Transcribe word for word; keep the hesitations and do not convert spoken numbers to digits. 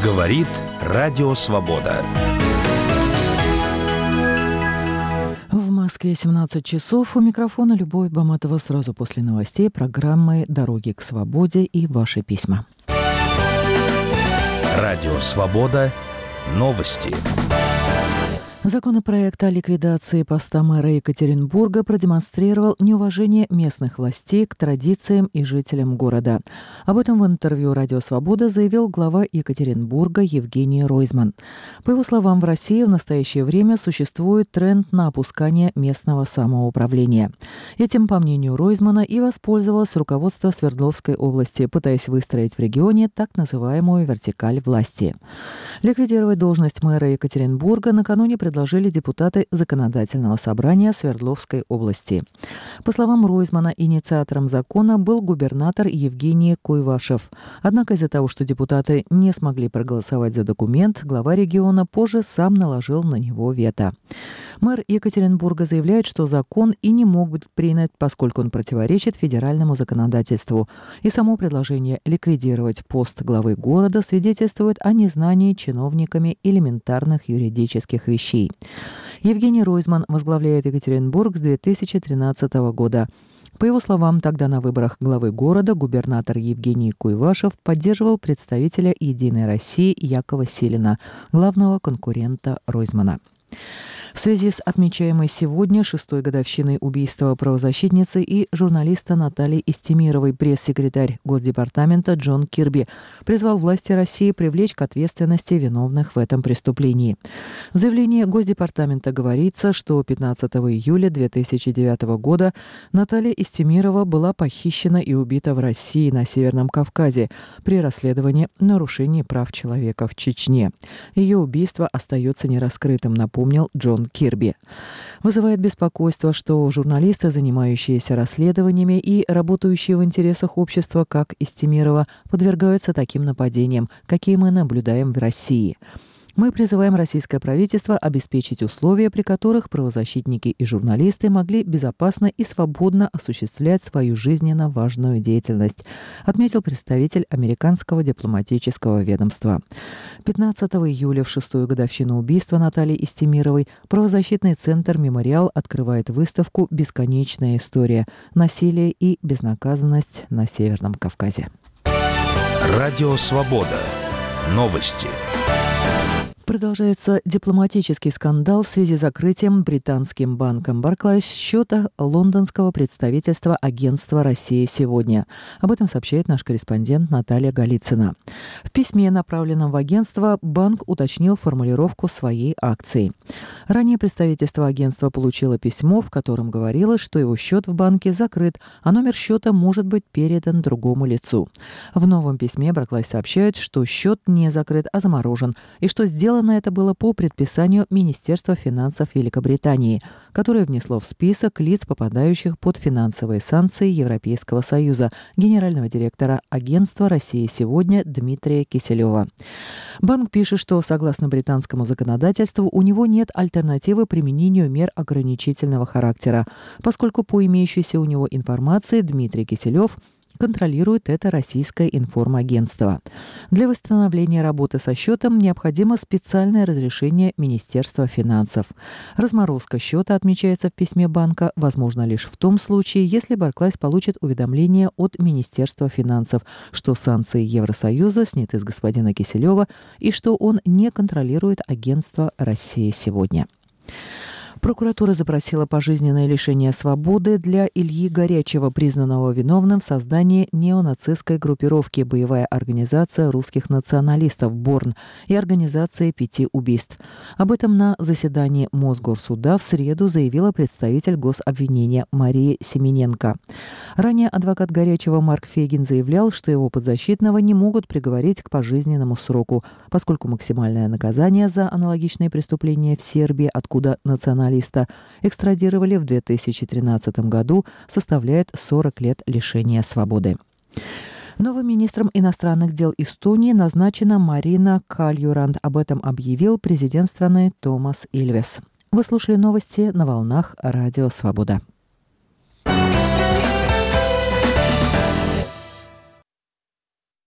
Говорит Радио Свобода. В Москве семнадцать часов. У микрофона Любовь Баматова. Сразу после новостей программы «Дороги к свободе» и ваши письма. Радио Свобода. Новости. Законопроект о ликвидации поста мэра Екатеринбурга продемонстрировал неуважение местных властей к традициям и жителям города. Об этом в интервью «Радио Свобода» заявил глава Екатеринбурга Евгений Ройзман. По его словам, в России в настоящее время существует тренд на опускание местного самоуправления. Этим, по мнению Ройзмана, и воспользовалось руководство Свердловской области, пытаясь выстроить в регионе так называемую вертикаль власти. Ликвидировать должность мэра Екатеринбурга накануне предложили депутаты Законодательного собрания Свердловской области. По словам Ройзмана, инициатором закона был губернатор Евгений Куйвашев. Однако из-за того, что депутаты не смогли проголосовать за документ, глава региона позже сам наложил на него вето. Мэр Екатеринбурга заявляет, что закон и не мог быть принят, поскольку он противоречит федеральному законодательству. И само предложение ликвидировать пост главы города свидетельствует о незнании чиновниками элементарных юридических вещей. Евгений Ройзман возглавляет Екатеринбург с две тысячи тринадцатого года. По его словам, тогда на выборах главы города губернатор Евгений Куйвашев поддерживал представителя «Единой России» Якова Силина, главного конкурента Ройзмана. В связи с отмечаемой сегодня шестой годовщиной убийства правозащитницы и журналиста Натальи Истемировой пресс-секретарь Госдепартамента Джон Кирби призвал власти России привлечь к ответственности виновных в этом преступлении. В заявлении Госдепартамента говорится, что пятнадцатого июля две тысячи девятого года Наталья Истемирова была похищена и убита в России на Северном Кавказе при расследовании нарушений прав человека в Чечне. Ее убийство остается нераскрытым, напомнил Джон Кирби. Вызывает беспокойство, что журналисты, занимающиеся расследованиями и работающие в интересах общества, как Истемирова, подвергаются таким нападениям, какие мы наблюдаем в России. Мы призываем российское правительство обеспечить условия, при которых правозащитники и журналисты могли безопасно и свободно осуществлять свою жизненно важную деятельность, отметил представитель американского дипломатического ведомства. пятнадцатого июля в шестую годовщину убийства Натальи Истемировой правозащитный центр «Мемориал» открывает выставку «Бесконечная история. Насилие и безнаказанность на Северном Кавказе». Радио Свобода. Новости. Продолжается дипломатический скандал в связи с закрытием британским банком Barclays счета лондонского представительства агентства «Россия сегодня». Об этом сообщает наш корреспондент Наталья Голицына. В письме, направленном в агентство, банк уточнил формулировку своей акции. Ранее представительство агентства получило письмо, в котором говорилось, что его счет в банке закрыт, а номер счета может быть передан другому лицу. В новом письме Barclays сообщают, что счет не закрыт, а заморожен, и что сделано это было по предписанию Министерства финансов Великобритании, которое внесло в список лиц, попадающих под финансовые санкции Европейского Союза, генерального директора агентства «Россия сегодня» Дмитрия Киселева. Банк пишет, что согласно британскому законодательству у него нет альтернативы применению мер ограничительного характера, поскольку по имеющейся у него информации Дмитрий Киселев контролирует это российское информагентство. Для восстановления работы со счетом необходимо специальное разрешение Министерства финансов. Разморозка счета, отмечается в письме банка, возможно лишь в том случае, если Barclays получит уведомление от Министерства финансов, что санкции Евросоюза сняты с господина Киселева и что он не контролирует агентство «Россия сегодня». Прокуратура запросила пожизненное лишение свободы для Ильи Горячева, признанного виновным в создании неонацистской группировки «Боевая организация русских националистов Борн» и организации пяти убийств. Об этом на заседании Мосгорсуда в среду заявила представитель гособвинения Мария Семененко. Ранее адвокат Горячева Марк Фейгин заявлял, что его подзащитного не могут приговорить к пожизненному сроку, поскольку максимальное наказание за аналогичные преступления в Сербии, откуда националисты экстрадировали в две тысячи тринадцатом году, составляет сорок лет лишения свободы. Новым министром иностранных дел Эстонии назначена Марина Кальюранд. Об этом объявил президент страны Томас Ильвес. Вы слушали новости на волнах Радио Свобода.